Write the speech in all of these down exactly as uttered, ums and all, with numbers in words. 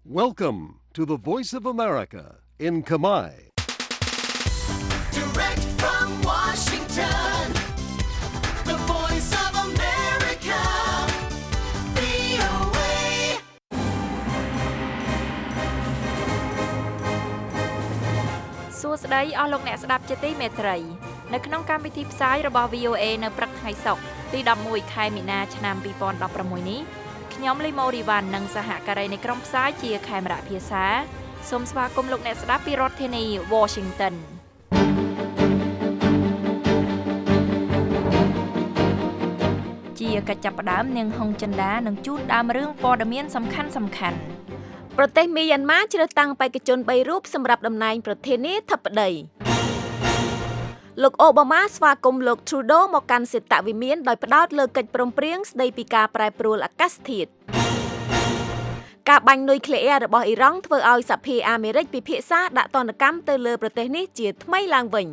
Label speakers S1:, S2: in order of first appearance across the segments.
S1: Welcome to the Voice of America in Khmer.
S2: Direct from Washington, the Voice of America, វី អូ เอ
S3: សួស្តីអស់លោកអ្នកស្ដាប់ជាទីមេត្រីនៅក្នុងកម្មវិធីផ្សាយរបស់ វី អូ เอ នៅព្រឹកថ្ងៃសុក្រទីដប់មួយខែមីនាឆ្នាំពីរពាន់ដប់ប្រាំមួយនេះខ្ញុំលីម៉ូរីវ៉ាន់និងសហការីនៃក្រុមផ្សាយជាខេមរៈភាសាសូមស្វាគមន៍លោកអ្នកស្ដាប់ពីរដ្ឋធានី Washington ជាកិច្ចចាប់ផ្ដើមនាងហុងចិន្តានឹងជូនដើមរឿងព័ត៌មានសំខាន់សំខាន់ប្រទេសមីយ៉ាន់ម៉ាជ្រើសតាំងបេក្ខជនបីរូបសម្រាប់តំណែងប្រធានាធិបតីលោកអូបាម៉ាស្វាគមន៍លោក Trudeau មកកាន់សេតវិមានដោយផ្ដោតលើកិច្ចព្រមព្រៀងស្ដីពីការប្រែប្រួលអាកាសធាតុការបាញ់នុយក្លេអ៊ែររបស់អ៊ីរ៉ង់ធ្វើឲ្យសហភាពអាមេរិកពិភាក្សាដាក់ទណ្ឌកម្មទៅលើប្រទេសនេះជាថ្មីឡើងវិញ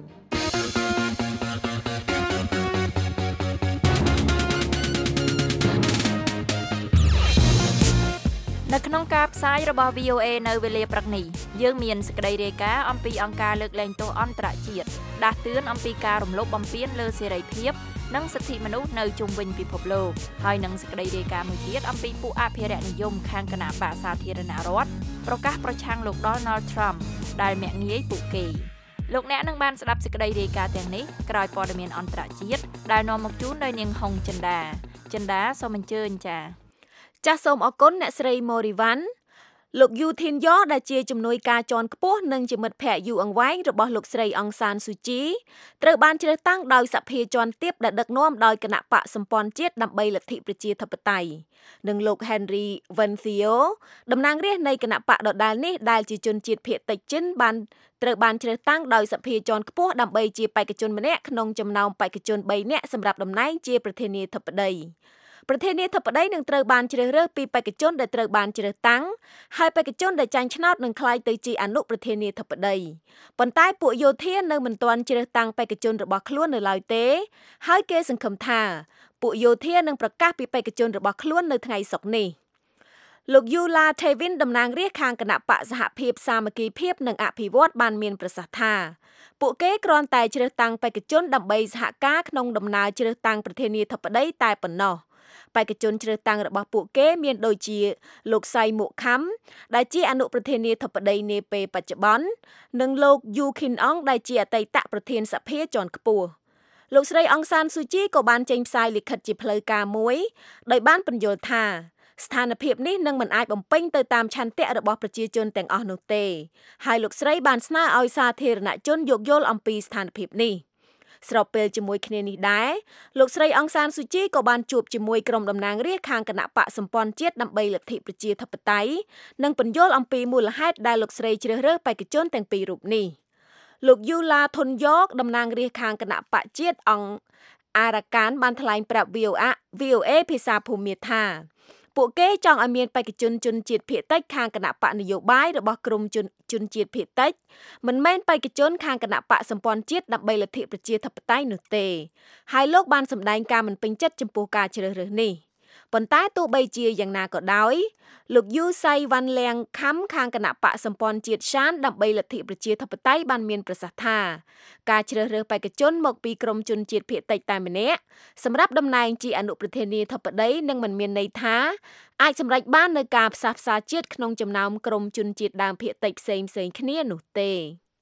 S3: នៅក្នុងការផ្សាយរបស់ វី អូ เอ នៅវេលាព្រឹកនេះយើងមានសេចក្តីរាយការណ៍អំពីអង្គការលើកលែងទោសអន្តរជាតិដាស់តឿនអំពីការរំលោភបំពានលើសេរីភាពនិងសិទ្ធិមនុស្សនៅជុំវិញពិភពលោកហើយនឹងសេចក្តីរាយការណ៍មួយទៀតអំពីពួកអភិរក្សនិយមខាងគណៈបកសាធារណរដ្ឋប្រកាសប្រឆាំងលោក Donald Trump ដែលមាក់ងាយពួកគេលោកអ្នកនឹងបានស្ដាប់សេចក្តីរាយការណ៍ទាំងនេះក្រោយព័ត៌មានអន្តរជាតិដែលនាំមកជូនដោយនាងហុងចិន្តាចិន្តាសូមអញ្ជើញចា៎ចាសសូមអរគុណអ្នកស្រីម៉ូរីវ៉ាន់លោកយូធីនយ៉ដែលជាជំនួយការជាន់ខ្ពស់និងជាមិត្តភ័ក្តិយូរអង្វែងរបស់លោកស្រីអង្សានស៊ូជីត្រូវបានជ្រើសតាំងដោយសភាជាន់ទាបដែលដឹកនាំដោយគណៈបកសម្ព័ន្ធជាតិដើម្បីលទ្ធិប្រជាធិបតេយ្យនិងលោក Henry Venthio តំណាងរាស្ត្រនៃគណៈបកដដែលនេះដែលជាជនជាតិភាគតិចចិនបានត្រូវបានជ្រើសតាំងដោយសភាជាន់ខ្ពស់ដើម្បីជាបេក្ខជនម្នាក់ក្នុងចំណោមបេក្ខជនបីនាក់សម្រាប់តំណែងជាប្រធានាធិបតីប្រធានាធិបតីនឹងត្រូវបានជ្រើសរើសពីបេក្ខជនដែលត្រូវបានជ្រើសតាំងហើយបេក្ខជនដែលចាញ់ឆ្នោតនឹងក្លាយទៅជាអនុប្រធានាធិបតីប៉ុន្តែពួកយោធានៅមិនទាន់ជ្រើសតាំងបេក្ខជនរបស់ខ្លួននៅឡើយទេហើយគេសង្ឃឹមថាពួកយោធានឹងប្រកាសពីបេក្ខជនរបស់ខ្លួននៅថ្ងៃសុក្រនេះលោកយូឡាថេវិនតំណាងរាស្ត្រខាងគណៈបកសហភាពសាមគ្គីភាពនិងអភិវឌ្ឍបានមានប្រសាសន៍ថាពួកគេគ្រាន់តែជ្រើសតាំងបេក្ខជនដើម្បីសហការក្នុងដំណើរជ្រើសតាំងប្រធានាធិបតីតែប៉ុណ្ណោះបេក្ខជនជ្រើសតាំងរបស់ពួកគេមានដូចជាលោកសៃមុខខំដែលជាអនុប្រធានាធិបតីនាពេលបច្ចុប្បន្ននិងលោកយូឃីនអងដែលជាអតីតប្រធានសភាជាន់ខ្ពស់លោកស្រីអង្សានស៊ូជីក៏បានចេញផ្សាយលិខិតជាផ្លូវការមួយដោយបានពន្យល់ថាស្ថានភាពនេះនឹងមិនអាចបំពេញទៅតាមឆន្ទៈរបស់ប្រជាជនទាំងអស់នោះទេហើយលោកស្រីបានស្នើឲ្យសាធារណជនយោគយល់អំពីស្ថានភាពនេះស្របពេលជាមួយគ្នានេះដែរលោកស្រីអង្សានស៊ូជីក៏បានជួបជាមួយក្រុមតំណាងរាស្ត្រខាងគណៈបកសម្ព័ន្ធជាតិដើម្បីលទ្ធិប្រជាធិបតេយ្យនិងពន្យល់អំពីមូលហេតុដែលលោកស្រីជ្រើសរើសបេក្ខជនទាំងពីររូបនេះលោកយូឡាធុនយ៉កតំណាងរាស្ត្រខាងគណៈបកជាតិអង្គអារ៉ាកានបានថ្លែងប្រាប់ វី អូ เอ ភាសាភូមាថាពួកគេចង់ឲ្យមានបេក្ខជនជនជាតិភាគតិចខាងគណៈបកនយោបាយរបស់ក្រមជនជនជាតិភាគតិចមិនមែនបេក្ខជនខាងគណៈបកសម្ព័ន្ធជាតិដើម្បីលទ្ធិប្រជាធិបតេយ្យនោះទេហើយលោកបានសម្ដែងការមិនពេញចិត្តចំពោះការជ្រើសរើសនេះប៉ុន្តែទោះបីជាយ៉ាងណាក៏ដោយលោកយូសៃវ៉ាន់លៀងខំខាងគណៈបកសម្ព័ន្ធជាតិសានដើម្បីលទ្ធិប្រជាធិបតេយ្យបានមានប្រសាសន៍ថាការជ្រើសរើសបេក្ខជនមកពីក្រមជនជាតិភាគតិចតែម្នាក់សម្រាប់តំណែងជាអនុប្រធានាធិបតីនឹងមិនមានន័យថាអាចសម្រេចបាននូវការផ្សះផ្សាជាតិក្នុងចំណោមក្រមជនជាតិដើមភាគតិចផ្សេងៗគ្នានោះទេ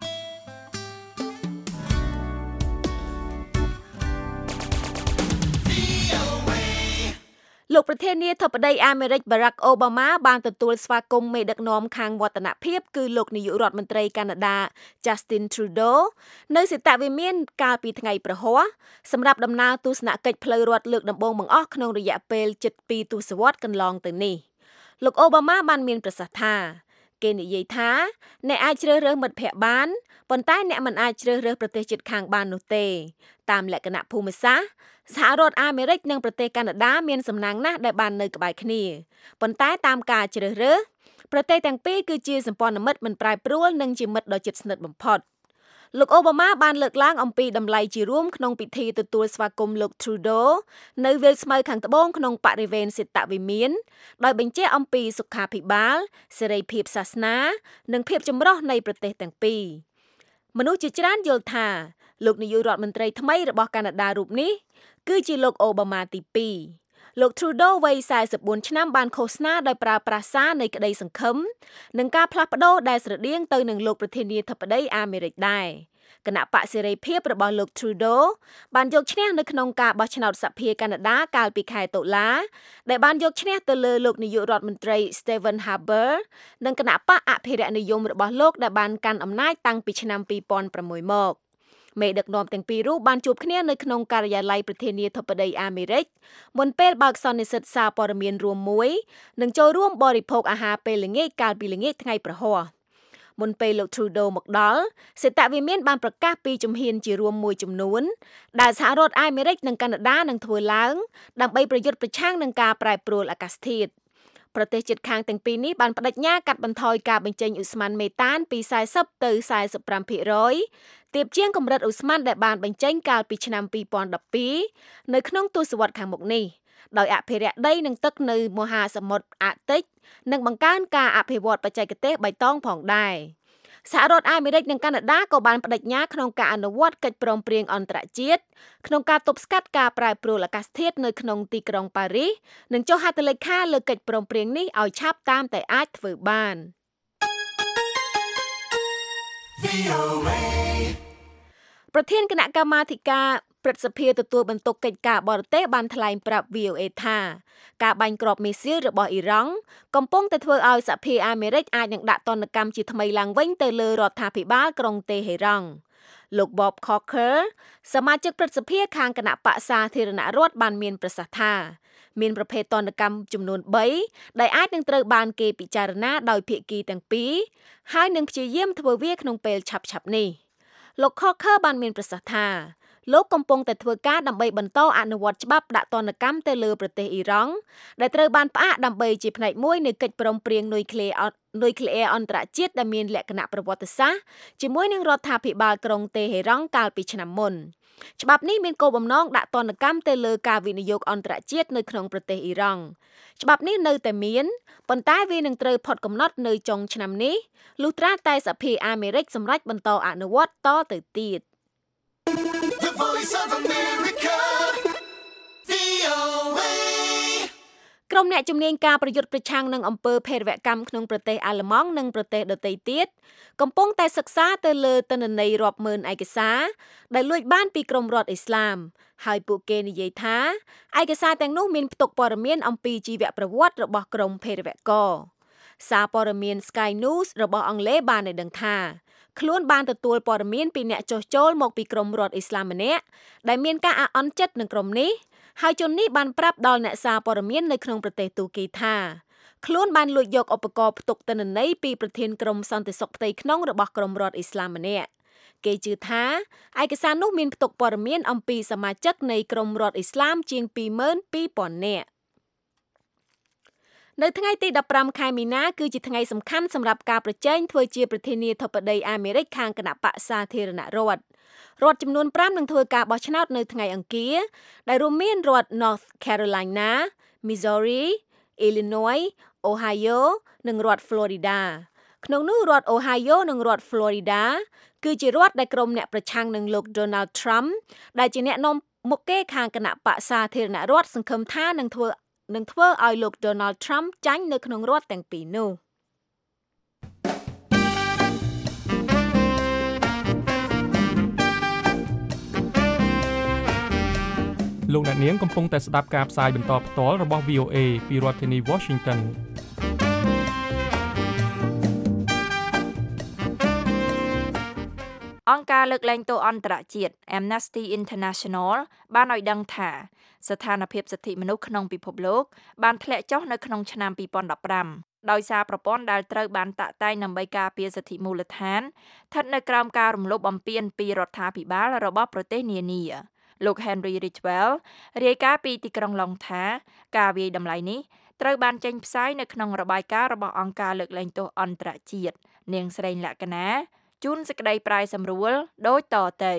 S3: លោកប្រធានាធិបតីអាមេរិក Barack Obama បានទទួលស្វាគមន៍មេដឹកនាំខាងវឌ្ឍនភាពគឺលោកនាយករដ្ឋមន្ត្រីកាណាដា Justin Trudeau នៅសេតវិមានកាលពីថ្ងៃប្រហ័សសម្រាប់ដំណើរទស្សនកិច្ចផ្លូវរដ្ឋលើកដំបូងបង្អស់ក្នុងរយៈពេលជិតពីរទសវត្សរ៍កន្លងទៅនេះលោកអូបាម៉ាបានមានប្រសាសន៍ថាគេនិយាយថាអ្នកអាចជ្រើសរើសមិត្តភក្តិបានប៉ុន្តែអ្នកមិនអាចជ្រើសរើសប្រទេសជិតខាងបាននោះទេតាមលក្ខណៈភូមិសាស្ត្រសហរដ្ឋអាមេរិកនិងប្រទេសកាណាដាមានសំណាងណាស់ដែលបាននៅក្បែរគ្នាប៉ុន្តែតាមការជ្រើសរើសប្រទេសទាំងពីរគឺជាសម្ព័ន្ធមិត្តមិនប្រែប្រួលនិងជាមិត្តដ៏ជិតស្និទ្ធបំផុត
S4: លោកអូបាម៉ាបានលើកឡើងអំពីតម្លៃជារួមក្នុងពិធីទទួលស្វាគមន៍លោក Trudeau នៅវាលស្មៅខាងត្បូងក្នុងបរិវេណសេតវិមានដោយបញ្ជាក់អំពីសុខាភិបាលសេរីភាពសាសនានិងភាពចម្រុះនៃប្រទេសទាំងពីរមនុស្សជាច្រើនយល់ថាលោកនាយករដ្ឋមន្ត្រីថ្មីរបស់កាណាដារូបនេះគឺជាលោកអូបាម៉ាទីពីរលោក Trudeau វ័យfour forty fourឆ្នាំបានឃោសនាដោយប្រើប្រាស់សារនៃក្តីសង្ឃឹមនិងការផ្លាស់ប្ដូរដែលស្រដៀងទៅនឹងលោកប្រធានាធិបតីអាមេរិកដែរគណៈបកសេរីភាពរបស់លោក Trudeau បានយកឈ្នះនៅក្នុងការបោះឆ្នោតសភាកាណាដាកាលពីខែតុលាដែលបានយកឈ្នះទៅលើលោកនាយករដ្ឋមន្ត្រី Stephen Harper និងគណៈបកអភិរក្សនិយមរបស់លោកដែលបានកាន់អំណាចតាំងពីឆ្នាំtwo thousand sixមកមេដឹកនាំទាំងពីររូបបានជួបគ្នានៅក្នុងការិយាល័យប្រធានាធិបតីអាមេរិកមុនពេលបើកសន្និសីទសារព័ត៌មានរួមមួយនិងចូលរួមបរិភោគអាហារពេលល្ងាចកាលពីល្ងាចថ្ងៃប្រហ័សមុនពេលលោក Trudeau មកដល់សេតវិមានបានប្រកាសពីជំហានជារួមមួយចំនួនដែលសហរដ្ឋអាមេរិកនិងកាណាដានឹងធ្វើឡើងដើម្បីប្រយុទ្ធប្រឆាំងនឹងការប្រែប្រួលអាកាសធាតុប្រទេសជិតខាងទាំងពីរនេះបានបដិញ្ញាកាត់បន្ថយការបញ្ចេញឧស្ម័នមេតានពីfortyទៅforty-fiveភាគរយ ទាបជាងកម្រិតឧស្ម័នដែលបានបញ្ចេញកាលពីឆ្នាំtwo thousand twelveនៅក្នុងទសវត្សរ៍ខាងមុខនេះដោយអភិរក្សដីនិងទឹកនៅមហាសមុទ្រអាកតិចនិងបង្កើនការអភិវឌ្ឍបច្ចេកទេសបៃតងផងដែរសហរដ្ឋអាមេរិកនិងកាណាដាក៏បានបដិញ្ញាក្នុងការអនុវត្តកិច្ចព្រមព្រៀងអន្តរជាតិក្នុងការទប់ស្កាត់ការប្រែប្រួលអាកាសធាតុនៅក្នុងទីក្រុងប៉ារីសនិងចុះហត្ថលេខាលើកិច្ចព្រមព្រៀងនេះឲ្យឆាប់តាមតែអាចធ្វើបានប្រធានគណៈកម្មាធិការព្រឹទ្ធសភាទទួលបន្ទុកកិច្ចការបរទេសបានថ្លែងប្រាប់ V O A ថាការបាញ់គ្រាប់មីស៊ីលរបស់អ៊ីរ៉ង់កំពុងតែធ្វើឲ្យសហភាពអាមេរិកអាចនឹងដាក់ទណ្ឌកម្មជាថ្មីឡើងវិញទៅលើរដ្ឋាភិបាលក្រុងតេហេរ៉ង់លោក Bob Corker សមាជិកព្រឹទ្ធសភាខាងគណៈបក្សសាធារណរដ្ឋបានមានប្រសាសន៍ថាមានប្រភេទទណ្ឌកម្មចំនួនthreeដែលអាចនឹងត្រូវបានគេពិចារណាដោយភាគីទាំងពីរហើយនឹងព្យាយាមធ្វើវាក្នុងពេលឆាប់ៗនេះលោក Corker បានមានប្រសាសន៍ថាលោកកំពុងតែធ្វើការដើម្បីបន្តអនុវត្តច្បាប់ដាក់ទណ្ឌកម្មទៅលើប្រទេសអ៊ីរ៉ង់ដែលត្រូវបានផ្អាកដើម្បីជាផ្នែកមួយនៃកិច្ចព្រមព្រៀងនុយក្លេអ៊ែរនុយក្លេអ៊ែរអន្តរជាតិដែលមានលក្ខណៈប្រវត្តិសាស្ត្រជាមួយនឹងរដ្ឋាភិបាលក្រុងតេហេរ៉ង់កាលពីឆ្នាំមុនច្បាប់នេះមានគោលបំណងដាក់ទណ្ឌកម្មទៅលើការវិនិយោគអន្តរជាតិនៅក្នុងប្រទេសអ៊ីរ៉ង់ច្បាប់នេះនៅតែមានប៉ុន្តែវានឹងត្រូវផុតកំណត់នៅចុងឆ្នាំនេះលុះត្រាតែសហភាពអាមេរិកសម្រេចបន្តអនុវត្តតទៅទៀត
S2: The Voice of America, V O A
S4: ក្រុមអ្នកជំនាញការប្រយុទ្ធប្រឆាំងនឹងអំពើភេរវកម្មក្នុងប្រទេសអាល្លឺម៉ង់និងប្រទេសដទៃទៀតកំពុងតែសិក្សាទៅលើទិន្នន័យរាប់ម៉ឺនឯកសារដែលលួចបានពីក្រុមរដ្ឋអ៊ីស្លាមហើយពួកគេនិយាយថាឯកសារទាំងនោះមានផ្ទុកព័ត៌មានអំពីជីវប្រវត្តិរបស់ក្រុមភេរវករសារព័ត៌មាន Sky News របស់អង់គ្លេសបានឲ្យដឹងថាខ្លួនបានទទួលព័ត៌មានពីអ្នកចុះចូលមកពីក្រុមរដ្ឋអ៊ីស្លាមម្នាក់ដែលមានការអាក់អន់ចិត្តនឹងក្រុមនេះហើយជននេះបានប្រាប់ដល់អ្នកសារព័ត៌មាននៅក្នុងប្រទេសទូគីថាខ្លួនបានលួចយកឧបករណ៍ផ្ទុកទិន្នន័យពីប្រធានក្រុមសន្តិសុខផ្ទៃក្នុងរបស់ក្រុមរដ្ឋអ៊ីស្លាមម្នាក់គេជឿថាឯកសារនោះមានផ្ទុកព័ត៌មានអំពីសមាជិកនៃក្រុមរដ្ឋអ៊ីស្លាមជាងtwo thousand two hundredនាក់នៅថ្ងៃទីfifteenខែមីនាគឺជាថ្ងៃសំខាន់សម្រាប់ការប្រជែងធ្វើជាប្រធានាធិបតីអាមេរិកខាងគណៈបក្សសាធារណរដ្ឋរដ្ឋចំនួនfiveនឹងធ្វើការបោះឆ្នោតនៅថ្ងៃអង្គារដែលរួមមានរដ្ឋ North Carolina, Missouri, Illinois, Ohio និងរដ្ឋ Florida ក្នុងនោះរដ្ឋ Ohio និងរដ្ឋ Florida គឺជារដ្ឋដែលក្រុមអ្នកប្រឆាំងនឹងលោក Donald Trump ដែលជាអ្នកនាំមុខគេខាងគណៈបក្សសាធារណរដ្ឋសង្ឃឹមថានឹងធ្វើនឹងធ្វើឲ្យលោក Donald Trump ចាញ់នៅក្នុងរដ្ឋទាំងពីរនោះ
S5: លោកអ្នកនាងកំពុងតែស្ដាប់ការផ្សាយបន្តផ្ទាល់របស់ V O A ពីរដ្ឋធានី Washington
S3: អង្គការលើកលែងទោសអន្តរជាតិ Amnesty International បានឲ្យដឹងថាស្ថានភាពសិទ្ធិមនុស្សក្នុងពិភពលោកបានធ្លាក់ចុះនៅក្នុងឆ្នាំtwo thousand fifteenដោយសារប្រព័ន្ធដែលត្រូវបានតាក់តែងដើម្បីការពារសិទ្ធិមូលដ្ឋានស្ថិតនៅក្រោមការរំលោភបំពានពីរដ្ឋាភិបាលរបស់ប្រទេសនានាលោក Henry Ridgwell រាយការណ៍ពីទីក្រុងឡុងថាការវាយតម្លៃនេះត្រូវបានចេញផ្សាយនៅក្នុងរបាយការណ៍របស់អង្គការលើកលែងទោសអន្តរជាតិនាងស្រីលក្ខណាជូនសេចក្តីប្រាយសម្រួលដូចតទៅ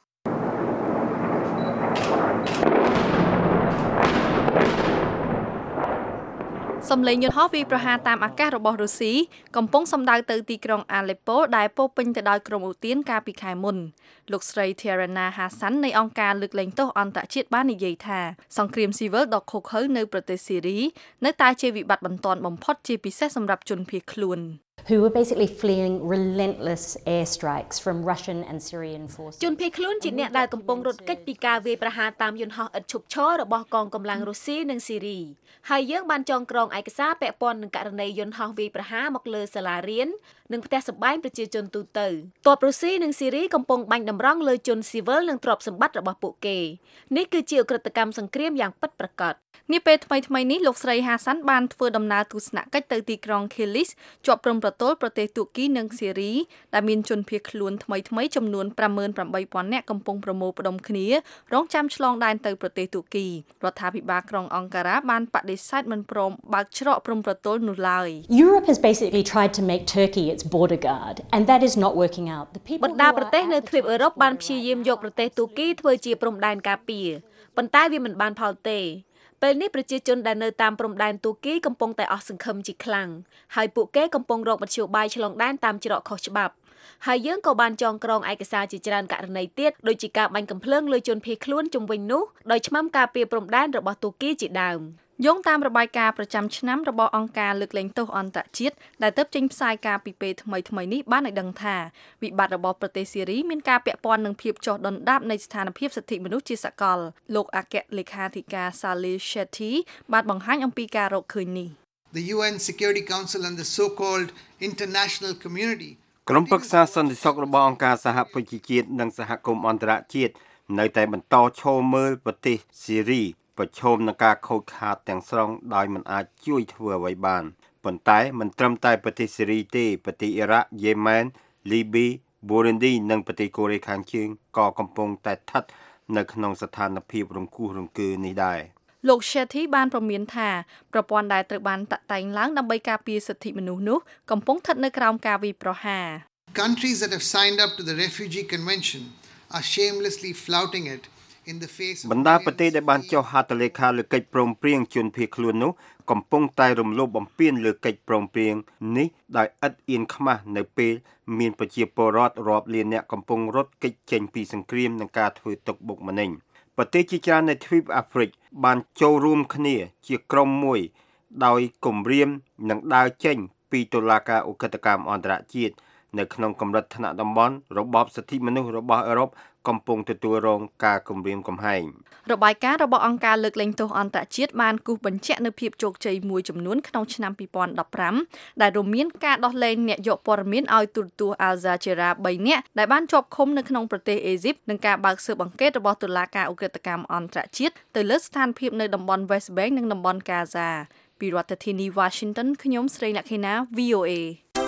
S3: សំឡេងយន្តហោះវាយប្រហារតាមអាកាសរបស់រុស្ស៊ីកំពុងសម្ដៅទៅទីក្រុងអាឡេប៉ូដែលពោពេញទៅដោយក្រុមអូទានកាលពីខែមុនលោកស្រី Tirana Hassan នៃអង្គការលើកលែងទោសអន្តរជាតិបាននិយាយថាសង្គ្រាមស៊ីវិលដ៏ឃោរឃៅនៅប្រទេសស៊ីរីនៅតែជាវិបត្តិបន្ទាន់បំផុតជាពិសេសសម្រាប់ជនភៀសខ្លួន
S6: who were basically fleeing relentless airstrikes from Russian and Syrian forces
S4: ជនភៀសខ្លួនជាអ្នកដែលកំពុងរត់គេចពីការវាយប្រហារតាមយន្តហោះឥតឈប់ឈររបស់កងកម្លាំងរុស្ស៊ីនិងស៊ីរីហើយយើងបានចងក្រងឯកសារពាក់ព័ន្ធនឹងករណីយន្តហោះវាយប្រហារមកលើសាលារៀននិងផ្ទះសម្បែងប្រជាជនទូទៅទ័ពរុស្ស៊ីនិងស៊ីរីកំពុងបាញ់តម្រង់លើជនស៊ីវិលនិងទ្រព្យសម្បត្តិរបស់ពួកគេនេះគឺជាឧក្រិដ្ឋកម្មសង្គ្រាមយ៉ាងពិតប្រាកដនាពេលថ្មីៗនេះលោកស្រី Hassan បានធ្វើដំណើរទស្សនកិច្ចទៅទីក្រុង Kilis ជាប់ព្រំប្រទល់ប្រទេសទួរគីនិងស៊ីរីដែលមានជនភៀសខ្លួនថ្មីៗចំនួន ប្រាំម៉ឺនប្រាំបីពាន់ នាក់កំពុងប្រមូលផ្ដុំគ្នារងចាំឆ្លងដែនទៅប្រទេសទួរគីរដ្ឋាភិបាលក្រុងអង្ការ៉ាបានបដិសេធមិនព្រមបើកច្រកព្រំប្រទល់នោះឡើយ
S6: Europe has basically tried to make Turkey its border guard and that is not working out the people
S4: បណ្ដាប្រទេសនៅទ្វីបអឺរ៉ុបបានព្យាយាមយកប្រទេសទួរគីធ្វើជាព្រំដែនការពារប៉ុន្តែវាមិនបានផលទេពេលនេះប្រជាជនដែលនៅតាមព្រំដែនទួរគីកំពុងតែអស់សង្ឃឹមជាខ្លាំងហើយពួកគេកំពុងរកមធ្យោបាយឆ្លងដែនតាមច្រកខុសច្បាប់ហើយយើងក៏បានចងក្រងឯកសារជាច្រើនករណីទៀតដូចជាការបាញ់កំភ្លើងលើជនភៀសខ្លួនជុំវិញនោះដោយឆ្មាំការពារព្រំដែនរបស់ទួរគីជាដើមយោងតាមរបាយការណ៍ប្រចាំឆ្នាំរបស់អង្គការលើកលែងទោសអន្តរជាតិដែលទើបចេញផ្សាយការពីពេលថ្មីៗនេះបានឲ្យដឹងថាវិបត្តិរបស់ប្រទេសស៊ីរីមានការពាក់ព័ន្ធនឹងភាពចុះដុនដាបនៃស្ថានភាពសិទ្ធិមនុស្សជាសកលលោកអគ្គលេខាធិការ Salih Shetty បានបង្ហាញអំពីការរកឃើញនេះ
S7: The យូ អេន Security Council and the so-called international community
S8: ក្រុមប្រឹក្សាសន្តិសុខរបស់អង្គការសហប្រជាជាតិនិងសហគមន៍អន្តរជាតិនៅតែបន្តឈរមើលប្រទេសស៊ីរីប្រឈមនឹងការខូចខាតទាំងស្រុងដោយមិនអាចជួយធ្វើអ្វីបានប៉ុន្តែមិនត្រឹមតែប្រទេសស៊ីរីទេប្រទេសអ៊ីរ៉ាក់យេម៉ែនលីប៊ីបូរ៉េឌីនិងប្រទេសកូរ៉េខាងជើងក៏កំពុងតែស្ថិតនៅក្នុងស្ថានភាពរង្គោះរង្គើនេះដែរលោក Shetty បានប្រមានថាប្រព័ន្ធដែលត្រូវបានតាក់តែងឡើងដើម្បីការពារសិទ្ធិមនុស្សនោះកំពុងស្ថិតនៅក្រោមការវាយប្រហារ
S7: Countries that have signed up to the Refugee Convention are shamelessly flouting itបណ្ដាប្រទេសដែលបានចុះហត្ថលេខាលើកិច្ចព្រមព្រៀងជនភៀសខ្លួននោះកំពុងតែរំលោភបំពានលើកិច្ចព្រមព្រៀងនេះដោយឥតអៀនខ្មាស់នៅពេលមានប្រជាពលរដ្ឋរាប់លានអ្នកកំពុងរត់គេចចេញពីសង្គ្រាមនិងការធ្វើទុកបុកម្នេញប្រទេសជាច្រើននៅទ្វីបអាហ្វ្រិកបានចូលរួមគ្នាជាក្រុមមួយដោយគម្រាមនិងដើរចេញពីតុលាការឧក្រិដ្ឋកម្មអន្តរជាតិនៅក្នុងកម្រិតថ្នាក់តំបន់របបសិទ្ធិមនុស្សរបស់អឺរ៉ុបកំពុងទទួលរងការគំរាមកំហែងរបាយការណ៍របស់អង្គការលើកលែងទោសអន្តរជាតិបានគូសបញ្ជាក់នូវភាពជោគជ័យមួយចំនួនក្នុងឆ្នាំពីរពាន់ដប់ប្រាំដែលរួមមានការដោះលែងអ្នកយកព័ត៌មានឲ្យទូរទស្សន៍ Al Jazeera បីនាក់ដែលបានជាប់ឃុំនៅក្នុងប្រទេសអេស៊ីបនិងការបើកស៊ើបអង្កេតរបស់តុលាការឧក្រិដ្ឋកម្មអន្តរជាតិទៅលើស្ថានភាពនៅតំបន់ West Bank និងតំបន់ Gaza ពីរដ្ឋធានី Washington ខ្ញុំស្រីលក្ខិណា វី អូ អេ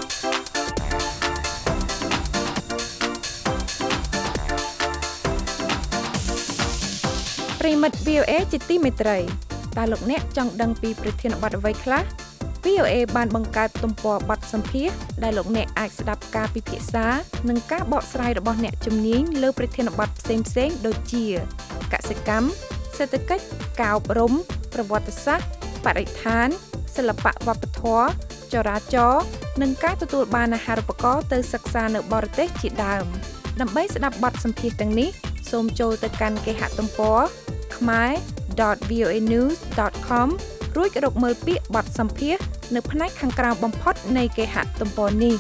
S9: ប្រិមិត្ត វី អូ អេ ជាទីមេត្រីតើលោកអ្នកចង់ដឹងពីប្រធានបទអ្វីខ្លះ វី អូ អេ បានបង្កើតទំព័របទសម្ភាសន៍ដែលលោកអ្នកអាចស្ដាប់ការពិភាក្សានិងការបកស្រាយរបស់អ្នកជំនាញលើប្រធានបទផ្សេងៗដូចជាកសិកម្មសេដ្ឋកិច្ចការអប់រំប្រវត្តិសាស្ត្របរិស្ថានសិល្បៈវប្បធម៌ចរាចរណ៍និងការទទួលបានអាហារូបករណ៍ទៅសិក្សានៅបរទេសជាដើមដើម្បីស្ដាប់បទសម្ភាសន៍ទាំងនេះសូមចូលទៅកាន់គេហទំព័រ khmer dot v o a news dot com រួចរកមើលពាក្យបទសម្ភាសន៍នៅផ្នែកខាងក្រៅបំផុតនៃគេហទំព័រនេះ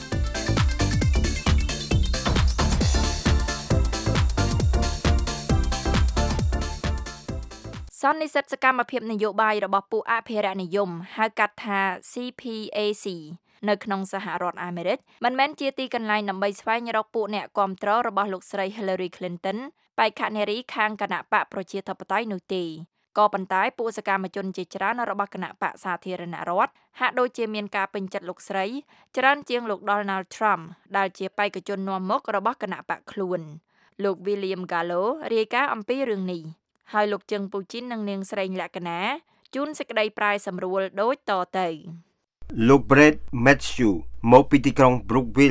S3: សន្និសីទសកម្មភាពនយោបាយរបស់ពួកអភិរក្សនិយមហៅកាត់ថា C P A C នៅក្នុងសហរដ្ឋអាមេរិកមិនមែនជាទីកន្លែងដើម្បីស្វែងរកពួកអ្នកគាំទ្ររបស់លោកស្រី Hillary Clinton បេក្ខនារីខាងគណៈបកប្រជាធិបតេយ្យនោះទេក៏ប៉ុន្តែពួកសកម្មជនជាច្រើនរបស់គណៈបកសាធារណរដ្ឋហាក់ដូចជាមានការពេញចិត្តលោកស្រីច្រើនជាងលោក Donald Trump ដែលជាបេក្ខជននាំមុខរបស់គណៈបកខ្លួនលោក William Gallo រាយការណ៍អំពីរឿងនេះហើយលោកជឹងពូជីននិងនាងស្រីលក្ខណាជូនសេចក្តីប្រាយសម្រួលដូចតទៅ
S8: លោក Brett Matthew មកពីទីក្រុង Brookville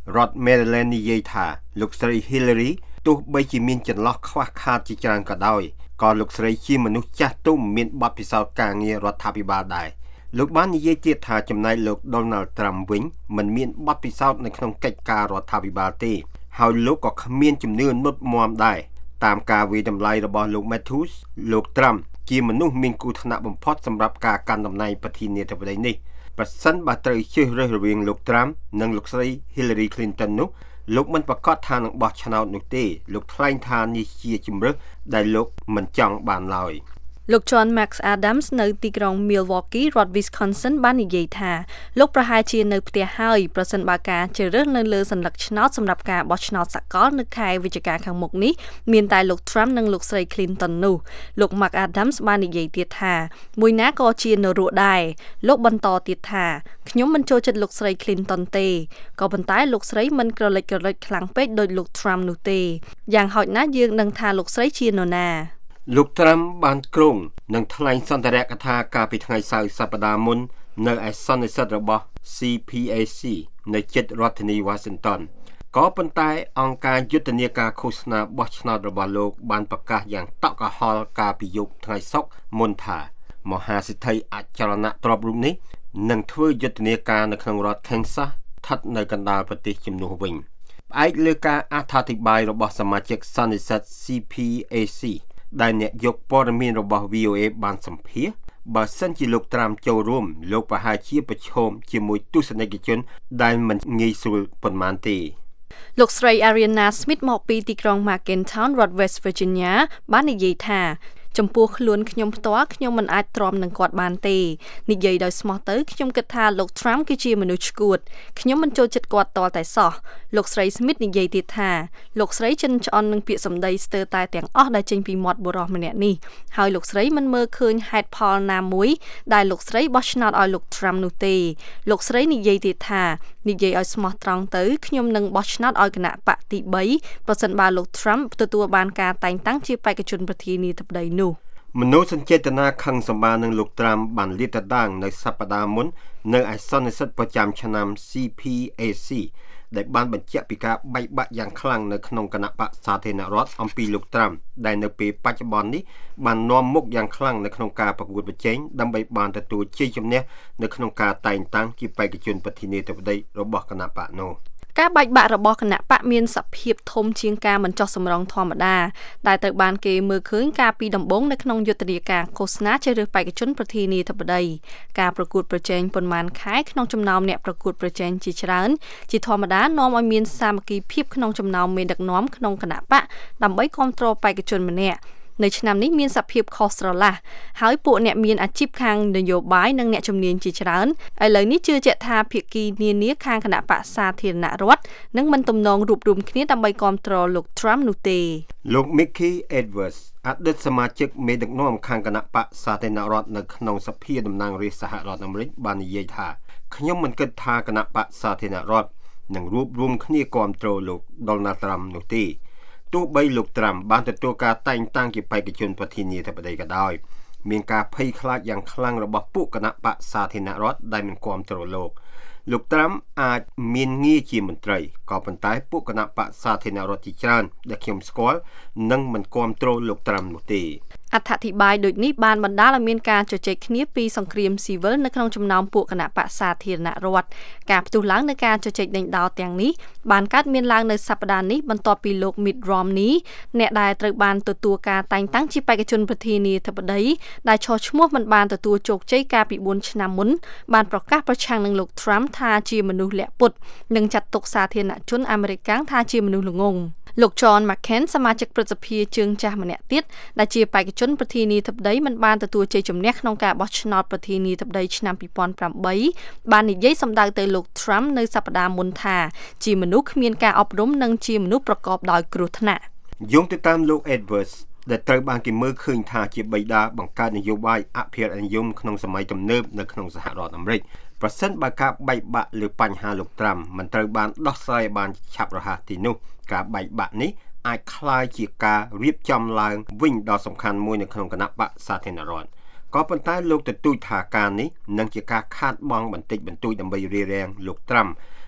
S7: រដ្ឋ Maryland និយាយថាលោកស្រី Hillary ទោះបីជាមានចន្លោះខ្វះខាតជាច្រើនក៏ដោយក៏លោកស្រីជាមនុស្សចាស់ទុំមានបទពិសោធន៍ការងាររដ្ឋាភិបាលដែរលោកបាននិយាយទៀតថាចំណែកលោក Donald Trump វិញមិនមានបទពិសោធន៍នៅក្នុងកិច្ចការរដ្ឋាភិបាលទេហើយលោកក៏គ្មានជំនឿមុតមាំដែរតាមការវិតម្លៃរបស់លោក Matthews លោក Trump ជាមនុស្សមានគូថ្នាក់បំផុតសម្រាប់ការកាន់តំណែងប្រធានាធិបតីនេះប្រសិនបើត្រូវជ្រើសរើសរវាងលោក Trump និងលោកស្រី Hillary Clinton នោះលោកមិនប្រកាសថានឹងបោះឆ្នោតនោះទេលោកថ្លែងថានេះជាជំរើសដែលលោកមិនចង់បានឡើយ
S10: លោក John Max Adams នៅទីក្រុង Milwaukee រដ្ឋ Wisconsin បាននិយាយថាលោកប្រហែលជានៅផ្ទះហើយប្រសិនបើការជ្រើសរើសនៅលើសញ្ញាឆ្នោតសម្រាប់ការបោះឆ្នោតសកលនៅខែវិច្ឆិកាខាងមុខនេះមានតែលោក Trump និងលោកស្រី Clinton នោះលោក Max Adams បាននិយាយទៀតថាមួយណាក៏ជានរោដែរលោកបន្តទៀតថាខ្ញុំមិនចូលចិត្តលោកស្រី Clinton ទេក៏ប៉ុន្តែលោកស្រីមិនក្រឡិចក្រឡិចខ្លាំងពេកដូចលោក Trump នោះទេយ៉ាងហោចណាស់យើងនឹងថាលោកស្រីជានរណា
S7: លោក Trump បានគ្រងនឹងថ្លែងសន្ទរកថាកាលពីថ្ងៃសៅរ៍សប្តាហ៍មុននៅឯសន្និសីទរបស់ C P A C នៅជិតរដ្ឋធានី Washington ក៏ប៉ុន្តែអង្គការយុទ្ធនាការឃោសនាបោះឆ្នោតរបស់លោកបានប្រកាសយ៉ាងតក់កហល់កាលពីយប់ថ្ងៃសុក្រមុនថាមហាសិទ្ធិអចលនទ្រព្យរូបនេះនឹងធ្វើយុទ្ធនាការនៅក្នុងរដ្ឋ Kansas ស្ថិតនៅកណ្ដាលប្រទេសជំនួសវិញផ្អែកលើការអត្ថាធិប្បាយរបស់សមាជិកសន្និសីទ C P A Cដែលអ្នកយកព័ត៌មានរបស់ V O A បានសម្ភាសបើសិនជាលោក Trump ចូលរួមលោកប្រហែលជាប្រឈមជាមួយទស្សនិកជនដែលមិនងាយស្រួលប៉ុន្មានទេ
S10: លោកស្រី Ariana Smith មកពីទីក្រុង Morgantown រដ្ឋ West Virginia បាននិយាយថាចំពោះខ្លួនខ្ញុំផ្ទាល់ខ្ញុំមិនអាចទ្រាំនឹងគាត់បានទេនិយាយដោយស្មោះទៅខ្ញុំគិតថាលោក Trump គឺជាមនុស្សឈួតខ្ញុំមិនចូលចិត្តគាត់តតែសោះលោកស្រី Smith និយាយទៀតថាលោកស្រីចិនឆ្អន់នឹងពាក្យសម្ដីស្ទើរតែទាំងអស់ដែលចេញពីមាត់បុរសម្នាក់នេះហើយលោកស្រីមិនមើលឃើញហេតុផលណាមួយដែលលោកស្រីបោះឆ្នោតឲ្យលោក Trump នោះទេលោកស្រីនិយាយទៀតថានិយាយឲ្យស្មោះត្រង់ទៅខ្ញុំនឹងបោះឆ្នោតឲ្យគណៈបកទីបីប្រសិនបើលោក Trump ទទួលបានការតែងតាំងជាបេក្ខជនប្រធានាធិបតីនោះ
S7: មនោសញ្ចេតនាខឹងសម្បានឹងលោក Trump បានលាតត្រដាងនៅសប្តាហ៍មុននៅឯសន្និសីទប្រចាំឆ្នាំ C P A C ដែលបានបញ្ជាក់ពីការបែកបាក់យ៉ាងខ្លាំងនៅក្នុងគណៈបកសាធារណរដ្ឋអំពីលោក Trump ដែលនៅពេលបច្ចុប្បន្ននេះបាននាំមុខយ៉ាងខ្លាំងនៅក្នុងការប្រកួតប្រជែងដើម្បីបានទទួលជ័យជំនះនៅក្នុងការតែងតាំងជាបេក្ខជនប្រធានាធិបតីរបស់គណៈបកនោះ
S10: ការបែកបាក់របស់គណៈបកមានសភាពធំជាងការមិនចោះសម្រងធម្មតាដែលត្រូវបានគេមើលឃើញកាលពីដំបូងនៅក្នុងយុទ្ធនាការឃោសនាជ្រើសរើសបេក្ខជនប្រធានាធិបតីការប្រកួតប្រជែងប៉ុន្មានខែក្នុងចំណោមអ្នកប្រកួតប្រជែងជាច្រើនជាធម្មតានាំឲ្យមានសាមគ្គីភាពក្នុងចំណោមមេដឹកនាំក្នុងគណៈបកដើម្បីគ្រប់គ្រងបេក្ខជនម្នាក់នៅឆ្នាំនេះមានសភាពខុសស្រឡះហើយពួកអ្នកមានអាជីពខាងនយោបាយនិងអ្នកជំនាញជាច្រើនឥឡូវនេះជឿជាក់ថាភាគីនានាខាងគណៈបកសាធារណរដ្ឋនឹងមិនទំនងរួបរวมគ្នាដើម្បីគ្រប់គ្រងលោក Trump នោះទេ
S7: លោក Mickey Edwards អតីតសមាជិកមេដឹកនាំខាងគណៈបកសាធារណរដ្ឋនៅក្នុងសភាតំណាងរាស្ត្រសហរដ្ឋអាមេរិកបាននិយាយថាខ្ញុំមិនគិតថាគណៈបកសាធារណរដ្ឋនឹងរួបរวมគ្នាគ្រប់គ្រងលោក Donald Trump នោះទេទោះបីលោក Trump បានទទួលការតែងតាំងជាបេក្ខជនប្រធានាធិបតីក៏ដោយមានការភ័យខ្លាចយ៉ាងខ្លាំងរបស់ពួកគណៈបកសាធារណរដ្ឋដែលមិនគាំទ្រលោកលោក Trump អាចមានងារជាមន្ត្រីក៏ប៉ុន្តែពួកគណៈបកសាធារណរដ្ឋជាច្រើនដែលខ្ញុំស្គាល់នឹងមិនគាំទ្រលោក Trump នោះទេ
S10: អត្ថាធិប្បាយដូចនេះបានបណ្ដាលឲ្យមានការជជែកគ្នាពីសង្គ្រាមស៊ីវិលនៅក្នុងចំណោមពួកគណៈបកសាធារណរដ្ឋការផ្ទុះឡើងនៃការជជែកដេញដោលទាំងនេះបានកើតមានឡើងនៅសប្តាហ៍នេះបន្ទាប់ពីលោក Mitt Romney អ្នកដែលត្រូវបានទទួលការតែងតាំងជាបេក្ខជនប្រធានាធិបតីដែលឈរឈ្មោះមិនបានទទួលជោគជ័យកាលពីបួនឆ្នាំមុនបានប្រកាសប្រឆាំងនឹងលោក Trump ថាជាមនុស្សលាក់ពុតនិងចាត់ទុកសាធារណជនអាមេរិកថាជាមនុស្សល្ងង់លោក John McCain សមាជិកព្រឹទ្ធសភាជើងចាស់ម្នាក់ទៀតដែលជាបេក្ខជនប្រធានាធិបតីមិនបានទទួលជ័យជំនះក្នុងការបោះឆ្នោតប្រធានាធិបតីឆ្នាំពីរពាន់ប្រាំបីបាននិយាយសម្ដៅទៅលោក Trump នៅសប្តាហ៍មុនថាជាមនុស្សគ្មានការអប់រំនិងជាមនុស្សប្រកបដោយគ្រោះថ្នាក់
S7: យោងទៅតាមលោក Edwards ដែលត្រូវបានគេមើលឃើញថាជាបិតាបង្កើតនយោបាយអភិរក្សនិយមក្នុងសម័យទំនើបនៅក្នុងសហរដ្ឋអាមេរិកប្រសិនបើការបែកបាក់លើបញ្ហាលោក Trump មិនត្រូវបានដោះស្រាយបានឆាប់រហ័សទីនោះការបែកបាក់នេះអាចคล้ายជាការរៀបចំឡើងវិញដ៏សំខាន់មួយនៅក្នុងគណៈបកសាធារណរដ្ឋក៏ប៉ុន្តែលោកទទូចថាការនេះនឹងជាការខាតបង់បន្តិចបន្តួចដើម្បីរារាំងលោក Trump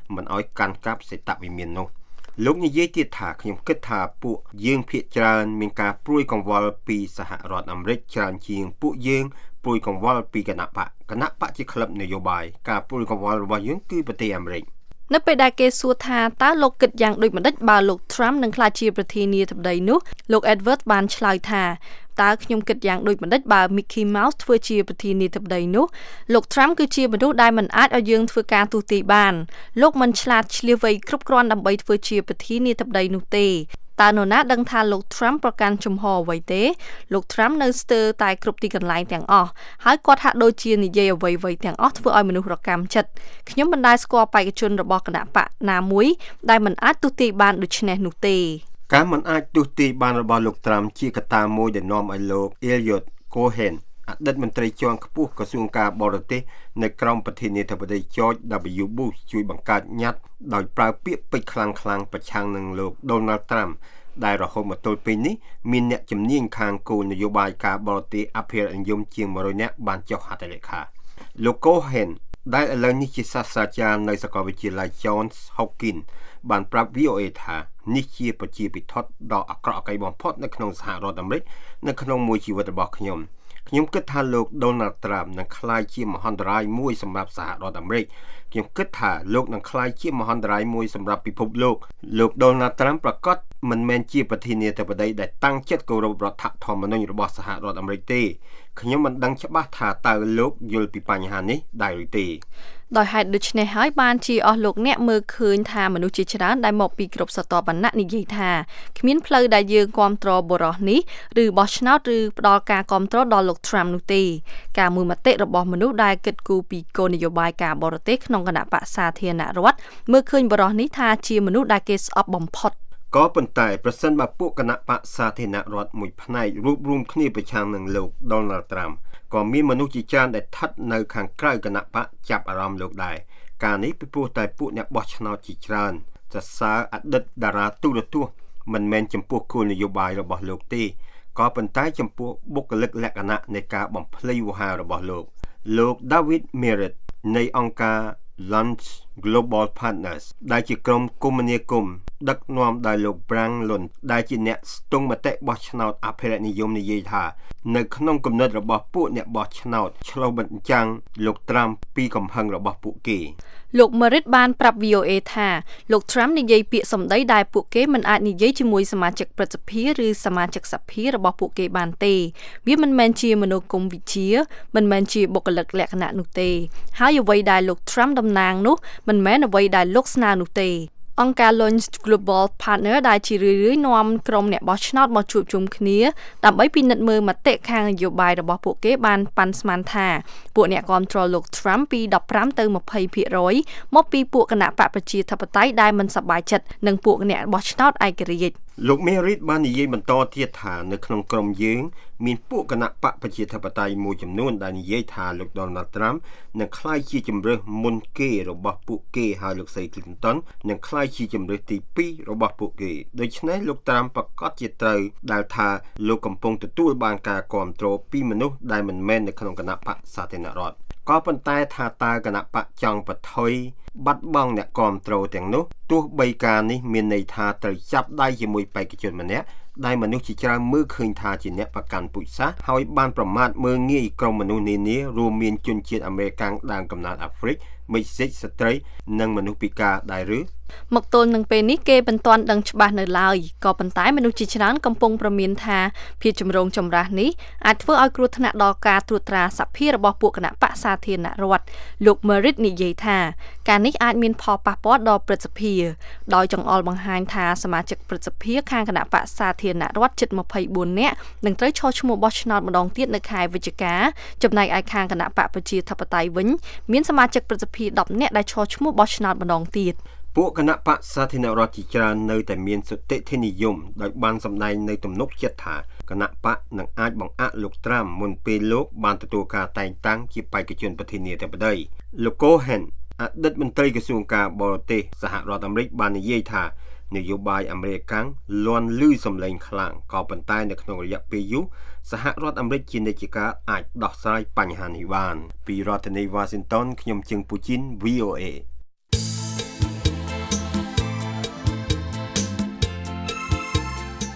S8: មិនឲ្យកាន់កាប់សេតវិមាននោះលោកនិយាយទៀតថាខ្ញុំគិតថាពួកយើងភាគច្រើនមានការព្រួយកង្វល់ពីសហរដ្ឋអាមេរិកច្រើនជាងពួកយើងព្រួយកង្វល់ពីគណៈបកគណៈបកជាក្លឹបនយោបាយការព្រួយកង្វល់របស់យើងគឺប្រទេសអាមេរិក
S10: នៅពេលដែលគេសួរថាតើលោកគិតយ៉ាងដូចម្តេចបើលោក Trump នឹងក្លាយជាប្រធានាធិបតីនោះលោក Edward បានឆ្លើយថាតើខ្ញុំគិតយ៉ាងដូចម្តេចបើ Mickey Mouse ធ្វើជាប្រធានាធិបតីនោះលោក Trump គឺជាមនុស្សដែលមិនអាចឲ្យយើងធ្វើការទូទីបានលោកមិនឆ្លាតឆ្លៀសវៃគ្រប់គ្រាន់ដើម្បីធ្វើជាប្រធានាធិបតីនោះទេតើនរណាដឹងថាលោក Trump ប្រកាន់ជំហរអ្វីទេលោក Trump នៅស្ទើរតែគ្រប់ទីកន្លែងទាំងអស់ហើយគាត់ហាក់ដូចជានិយាយអ្វីៗទាំងអស់ធ្វើឲ្យមនុស្សរកាំចិត្តខ្ញុំមិនដែលស្គាល់បេក្ខជនរបស់គណៈបកណាមួយដែលមិនអាចទូទីបានដូច្នេះនោះទេ
S8: ការមិនអាចទូទីបានរបស់លោក Trump ជាកត្តាមួយដែលនាំឲ្យលោក Eliot Cohen អតីតមន្ត្រីជាន់ខ្ពស់ក្រសួងការបរទេសនៅក្រោមប្រធានាធិបតី George W Bush ជួយបង្កើតញត្តិដោយប្រើពាក្យពេចន៍ខ្លាំងៗប្រឆាំងនឹងលោក Donald Trump ដែលរហូតមកទល់ពេលនេះមានអ្នកជំនាញខាងគោលនយោបាយការបរទេសអភិរក្សនិយមជាងone hundredនាក់បានចុះហត្ថលេខាលោក Cohen ដែលឥឡូវនេះជាសាស្ត្រាចារ្យនៅសាកលវិទ្យាល័យ Johns Hopkins បានប្រាប់ V O A ថានេះជាប្រជាពិធដ៏អាក្រក់អកេបំផុតនៅក្នុងសហរដ្ឋអាមេរិកនៅក្នុងមួយជីវិតរបស់ខ្ញុំខ្ញុំគិតថាលោក Donald Trump នឹងក្លាយជាមហន្តរាយមួយសម្រាប់សហរដ្ឋអាមេរិកខ្ញុំគិតថាលោកនឹងក្លាយជាមហន្តរាយមួយសម្រាប់ពិភពលោកលោក Donald Trump ប្រកាសមិនមែនជាប្រធានាធិបតីដែលតាំងចិត្តគោរពរដ្ឋធម្មនុញ្ញរបស់សហរដ្ឋអាមេរិកទេខ្ញុំមិនដឹងច្បាស់ថាតើលោកយល់ពីបញ្ហានេះដែរឬទេ
S10: ដោយហេតុដូច្នេះហើយបានជាអស់លោកអ្នកមើលឃើញថាមនុស្សជាច្រើនដែលមកពីគ្រប់ស្រទាប់វណ្ណៈនិយាយថាគ្មានផ្លូវដែលយើងគាំទ្របរិះនេះឬបោះឆ្នោតឬផ្ដល់ការគាំទ្រដល់លោក Trump នោះទេការមួយមតិរបស់មនុស្សដែលគិតគូរពីគោលនយោបាយការបរទេសក្នុងគណៈបក្សសាធារណរដ្ឋមើលឃើញបរិះនេះថាជាមនុស្សដែលគេស្អប់បំផុត
S8: ក៏ប៉ុន្តែប្រសិនបើពួកគណៈបក្សសាធារណរដ្ឋមួយផ្នែករួបរวมគ្នាប្រឆាំងនឹងលោក Donald Trump ក៏មានមនុស្សជាច្រើនដែលស្ថិតនៅខាងក្រៅគណៈបកចាប់អារម្មណ៍លោកដែរការនេះពីព្រោះតែពួកអ្នកបោះឆ្នោតជាច្រើនសរសើរអតីតតារាទូរទស្សន៍មិនមែនចំពោះគោលនយោបាយរបស់លោកទេក៏ប៉ុន្តែចំពោះបុគ្គលិកលក្ខណៈនៃការបំភ្លៃវោហាររបស់លោកលោក David Merritt នៃអង្គការ Lunch Global Partners ដែលជាក្រុមគមនាគមន៍ដឹកនាំដោយលោក Brang Lund ដែលជាអ្នកស្ទង់មតិបោះឆ្នោតអភិរក្សនិយមនិយាយថានៅក្នុងគំនិតរបស់ពួកអ្នកបោះឆ្នោតឆ្លុះបញ្ចាំងលោក Trump ពីកំហឹងរបស់ពួកគេ
S10: លោក Merritt បានប្រាប់ V O A ថាលោក Trump និយាយពាក្យសម្ដីដែលពួកគេមិនអាចនិយាយជាមួយសមាជិកព្រឹទ្ធសភាឬសមាជិកសភារបស់ពួកគេបានទេវាមិនមែនជាមនោគមវិជ្ជាមិនមែនជាបុគ្គលិកលក្ខណៈនោះទេហើយអ្វីដែលលោក Trump តំណាងនោះមិនមែនអ្វីដែលលោកស្នើនោះទេអង្គការ Lunch Global Partner ដែលជារឿយៗនាំក្រុមអ្នកបោះឆ្នោតមកជួបជុំគ្នាដើម្បីពិនិត្យមើលមតិខាងនយោបាយរបស់ពួកគេបានប៉ាន់ស្មានថាពួកអ្នកគាំទ្រលោក Trump ពី15ទៅ20%មកពីពួកគណៈបកប្រជាធិបតេយ្យដែលមិនសប្បាយចិត្តនឹងពួកអ្នកបោះឆ្នោតឯករាជ្យ
S8: លោក Merritt បាននិយាយបន្តទៀតថានៅក្នុងក្រុមយើងមានពួកគណៈបកប្រជាធិបតេយ្យមួយចំនួនដែលនិយាយថាលោក Donald Trump នឹងក្លាយជាជំរើសមុនគេរបស់ពួកគេហើយលោកស្រី Clinton នឹងក្លាយជាជំរើសទីពីររបស់ពួកគេដូច្នេះលោក Trump ប្រកាសជាត្រូវដែលថាលោកកំពុងទទួលបានការគាំទ្រពីមនុស្សដែលមិនមែននៅក្នុងគណៈបកសាធារណរដ្ឋក៏ប៉ុន្តែថាតើគណៈបកចង់បន្ថយបាត់បង់អ្នកគាំទ្រទាំងនោះទោះបីការនេះមានន័យថាត្រូវចាប់ដៃជាមួយបេក្ខជនម្នាក់ដែលមនុស្សជាច្រើនមើលឃើញថាជាអ្នកប្រកាន់ពូជសាសន៍ហើយបានប្រមាថមើលងាយក្រុមមនុស្សនានារួមមានជនជាតិអាមេរិកដើមកំណើតអាហ្វ្រិកមេក្សិកស្ត្រីនិងមនុស្សពិការដែរឬ
S10: មកទល់នឹងពេលនេះគេមិនទាន់ដឹងច្បាស់នៅឡើយក៏ប៉ុន្តែមនុស្សជាច្រើនកំពុងប្រមានថាភាពចម្រូងចម្រាសនេះអាចធ្វើឲ្យគ្រោះថ្នាក់ដល់ការត្រួតត្រាសភារបស់ពួកគណៈបក្សសាធារណរដ្ឋលោក Merritt និយាយថាការនេះអាចមានផលប៉ះពាល់ដល់ព្រឹទ្ធសភាដោយចង្អុលបង្ហាញថាសមាជិកព្រឹទ្ធសភាខាងគណៈបក្សសាធារណរដ្ឋជិត24នាក់នឹងត្រូវឈរឈ្មោះបោះឆ្នោតម្ដងទៀតនៅខែវិច្ឆិកាចំណែកឯខាងគណៈបកប្រជាធិបតេយ្យវិញមានសមាជិកព្រឹទ្ធសភា10នាក់ដែលឈរឈ្មោះបោះឆ្នោតម្ដងទៀត
S8: ពួកគណៈបក្សសាធារណរដ្ឋជាច្រើននៅតែមានសតិធិនិយមដោយបានសម្ដែងនៅទំនុកចិត្តថាគណៈបកនឹងអាចបង្អាក់លោក Trump មុនពេលលោកបានទទួលការតែងតាំងជាបេក្ខជនប្រធានាធិបតីលោក Cohen អតីតមន្ត្រីក្រសួងការបរទេសសហរដ្ឋអាមេរិកបាននិយាយថានយោបាយអាមេរិកលាន់លឺសម្លេងខ្លាំងក៏ប៉ុន្តែនៅក្នុងរយៈពេលយូរសហរដ្ឋអាមេរិកជានិច្ចកាលអាចដោះស្រាយបញ្ហានេះបានពីរដ្ឋធានី Washington ខ្ញុំជឹងពូជីន V O A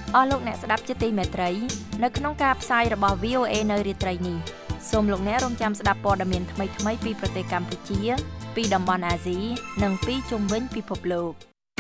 S3: អស់លោកអ្នកស្ដាប់ជាទីមេត្រីនៅក្នុងការផ្សាយរបស់ វី អូ អេ នៅរាត្រីនេះសូមលោកអ្នករងចាំស្ដាប់ព័ត៌មានថ្មីៗពីប្រទេសកម្ពុជាពីតំបន់អាស៊ីនិងពីជុំវិញពិភពលោក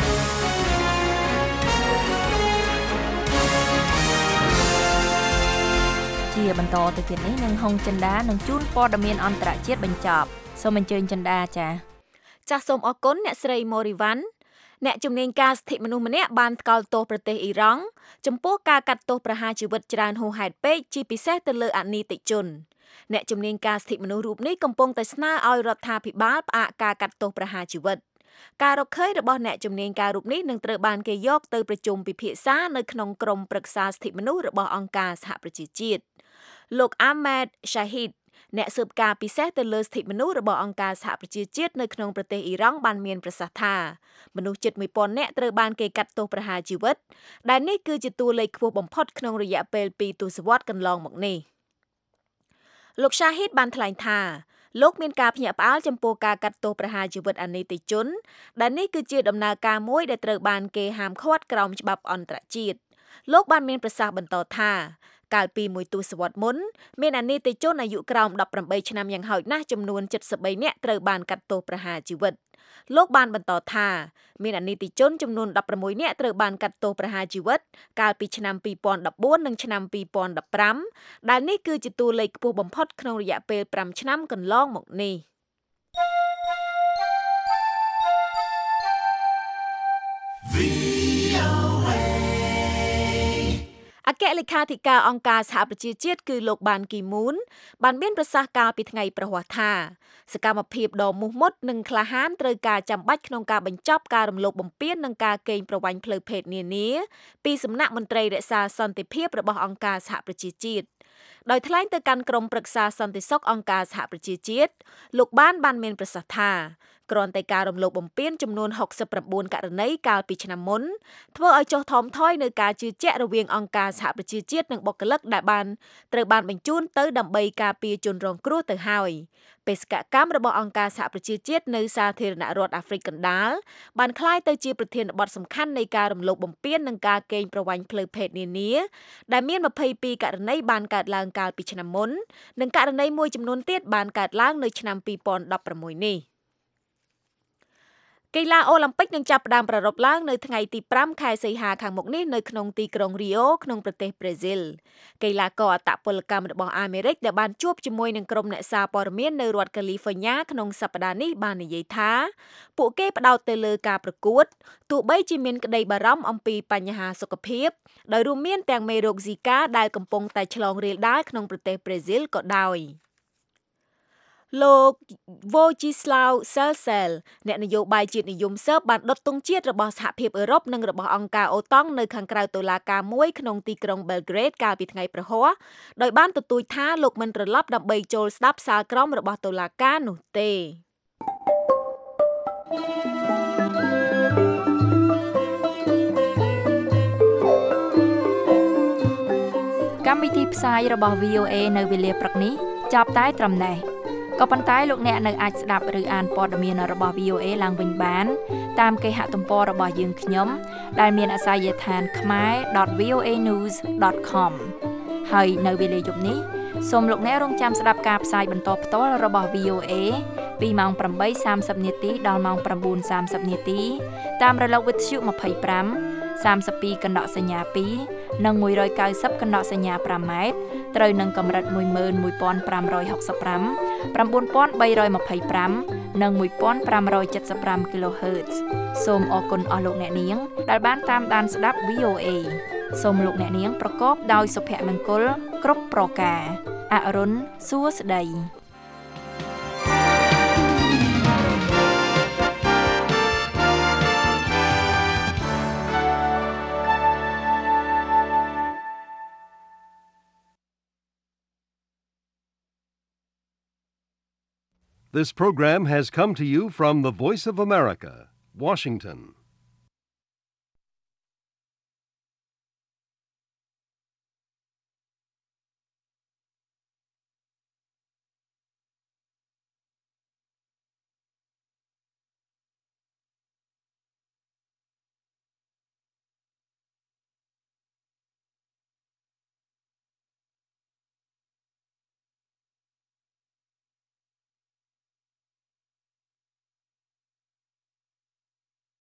S3: ជាបន្តទៅទៀតនេះនឹងហុងចិន្តានឹងជូនព័ត៌មានអន្តរជាតិបញ្ចប់សូមអញ្ជើញចិន្តាចា៎
S4: ចាសសូមអរគុណអ្នកស្រីម៉ូរីវ៉ាន់អ្នកជំនាញការសិទ្ធិមនុស្សម្នាក់បានថ្កោលទោសប្រទេសអ៊ីរ៉ង់ចំពោះការកាត់ទោសប្រហារជីវិតច្រើនហួសហេតុពេកជាពិសេសទៅលើអនីតិជនអ្នកជំនាញការសិទ្ធិមនុស្សរូបនេះកំពុងតែស្នើឲ្យរដ្ឋាភិបាលផ្អាកការកាត់ទោសប្រហារជីវិតការរកឃើញរបស់អ្នកជំនាញការរូបនេះនឹងត្រូវបានគេយកទៅប្រជុំពិភាក្សានៅក្នុងក្រុមប្រឹក្សាសិទ្ធិមនុស្សរបស់អង្គការសហប្រជាជាតិលោក Ahmed Shahid អ្នកស៊ើបការពិសេសទៅលើសិទ្ធិមនុស្សរបស់អង្គការសហប្រជាជាតិនៅក្នុងប្រទេសអ៊ីរ៉ង់បានមានប្រសាសន៍ថាមនុស្សជិតមួយពាន់នាក់ត្រូវបានគេកាត់ទោសប្រហារជីវិតដែលនេះគឺជាតួលេខខ្ពស់បំផុតក្នុងរយៈពេលពីរទសវត្សរ៍កន្លងមកនេះលោក Shahid បានថ្លែងថាលោកមានការភ្ញាក់ផ្អើលចំពោះការកាត់ទោសប្រហារជីវិតអនីតិជនដែលនេះគឺជាដំណើរការមួយដែលត្រូវបានគេហាមឃាត់ក្រោមច្បាប់អន្តរជាតិលោកបានមានប្រសាសន៍បន្តថាកាលពីមួយទសវត្សរ៍មុនមានអនីតិជនអាយុក្រោមដប់ប្រាំបីឆ្នាំយ៉ាងហោចណាស់ចំនួនเจ็ดสิบបីនាក់ត្រូវបានកាត់ទោសប្រហារជីវិតលោកបានបន្តថាមានអនីតិជនចំនួនដប់ប្រាំមួយនាក់ត្រូវបានកាត់ទោសប្រហារជីវិតកាលពីឆ្នាំពីរពាន់ដប់បួននិងឆ្នាំពីរពាន់ដប់ប្រាំដែលនេះគឺជាតួលេខខ្ពស់បំផុតក្នុងរយៈពេលប្រាំឆ្នាំកន្លងមកនេះអគ្គលេខាធិការអង្គការសហប្រជាជាតិគឺលោកបានគីមូនបានមានប្រសាសន៍កាលពីថ្ងៃប្រហ័សថាសកម្មភាពដ៏មោះមុតនិងក្លាហានត្រូវការចាំបាច់ក្នុងការបញ្ចប់ការរំលោភបំពាននិងការកេងប្រវ័ញ្ចផ្លូវភេទនានាពីសំណាក់មន្ត្រីរក្សាសន្តិភាពរបស់អង្គការសហប្រជាជាតិដោយថ្លែងទៅកាន់ក្រុមប្រឹក្សាសន្តិសុខអង្គការសហប្រជាជាតិលោកបានបានមានប្រសាសន៍ថាគ្រាន់តែការរំលោភបំពានចំនួនហុកសិបប្រាំបួនករណីកាលពីឆ្នាំមុនធ្វើឲ្យចុះថមថយនៅការជឿជាក់រវាងអង្គការសហប្រជាជាតិនិងបុគ្គលិកដែលបានត្រូវបានបញ្ជូនទៅដើម្បីការពារជនរងគ្រោះទៅហើយបេសកកម្មរបស់អង្គការសហប្រជាជាតិនៅសាធារណរដ្ឋអាហ្វ្រិកកណ្ដាលបានក្លាយទៅជាប្រធានបទសំខាន់នៃការរំលោភបំពាននិងការកេងប្រវ័ញ្ចផ្លូវភេទនានាដែលមានម្ភៃពីរករណីបានកើតឡើងកាលពីឆ្នាំមុននិងករណីមួយចំនួនទៀតបានកើតឡើងនៅឆ្នាំពីរពាន់ដប់ប្រាំមួយនេះកីឡាអូឡ িম্প ពិកនឹងចាប់ផ្ដើមប្រារព្ធឡើងនៅថ្ងៃទីប្រាំខែសីហាខាងមុខនេះនៅក្នុងទីក្រុងរីអូក្នុងប្រទេសប្រេស៊ីលកីឡាករអត្តពលកម្មរបស់អាមេរិកដែលបានជួបជាមួយនឹងក្រុមអ្នកសារព័ត៌មាននៅរដ្ឋកាលីហ្វ័រញ៉ាក្នុងសប្តាហ៍នេះបាននិយាយថាពួកគេផ្ដោតទៅលើការប្រកួតទោះបីជាមានក្តីបារម្ភអំពីបញ្ហាសុខភាពដោយរួមមានទាំងមេរោគ Zika ដែលកំពុងតែឆ្លងរាលដាលក្នុងប្រទេសប្រេស៊ីលក៏ដោយលោក Vojislav Selzel អ្នកនយោបាយជាតិនិយមសើបបានដុតទង់ជាតិរបស់សហភាពអឺរ៉ុបនិងរបស់អង្គការអូតង់នៅខាងក្រៅតុលាការមួយក្នុងទីក្រុង Belgrade កាលពីថ្ងៃប្រហ័សដោយបានទទូចថាលោកមិនត្រឡប់ដើម្បីចូលស្ដាប់សាលក្រមរបស់តុលាការនោះទេ
S3: កម្មវិធីផ្សាយរបស់ វី អូ អេ នៅវេលាព្រឹកនេះចាប់តែត្រឹមនេះក៏ប៉ុន្តែលោកអ្នកនៅអាចស្ដាប់ឬអានព័ត៌មានរបស់ វី អូ អេ ឡើងវិញបានតាមគេហទំព័ររបស់យើងខ្ញុំដែលមានអាសយដ្ឋាន khmer dot v o a news dot com ហើយនៅវេលាយប់នេះសូមលោកអ្នករងចាំស្ដាប់ការផ្សាយបន្តផ្ទាល់របស់ វី អូ អេ ពីម៉ោងប្រាំបីសាមសិបនាទីដល់ម៉ោងប្រាំបួនសាមសិបនាទីតាមរលកវិទ្យុម្ភៃប្រាំ សាមសិបពីរកណ្ដកសញ្ញាពីរនិងមួយរយកៅសិបកណ្ដកសញ្ញាប្រាំម៉ែត្រត្រូវនឹងកម្រិតមួយម៉ឺនមួយពាន់ប្រាំរយហុកសិបប្រាំ ប្រាំបួនពាន់បីរយម្ភៃប្រាំនិងមួយពាន់ប្រាំរយចិតសិបប្រាំ kHz សូមអរគុណអស់លោកអ្នកនាងដែលបានតាមដានស្ដាប់ វី អូ អេ សូមលោកអ្នកនាងប្រកបដោយសុភមង្គលគ្រប់ប្រការអរុនសួស្តី
S1: This program has come to you from the Voice of America, Washington.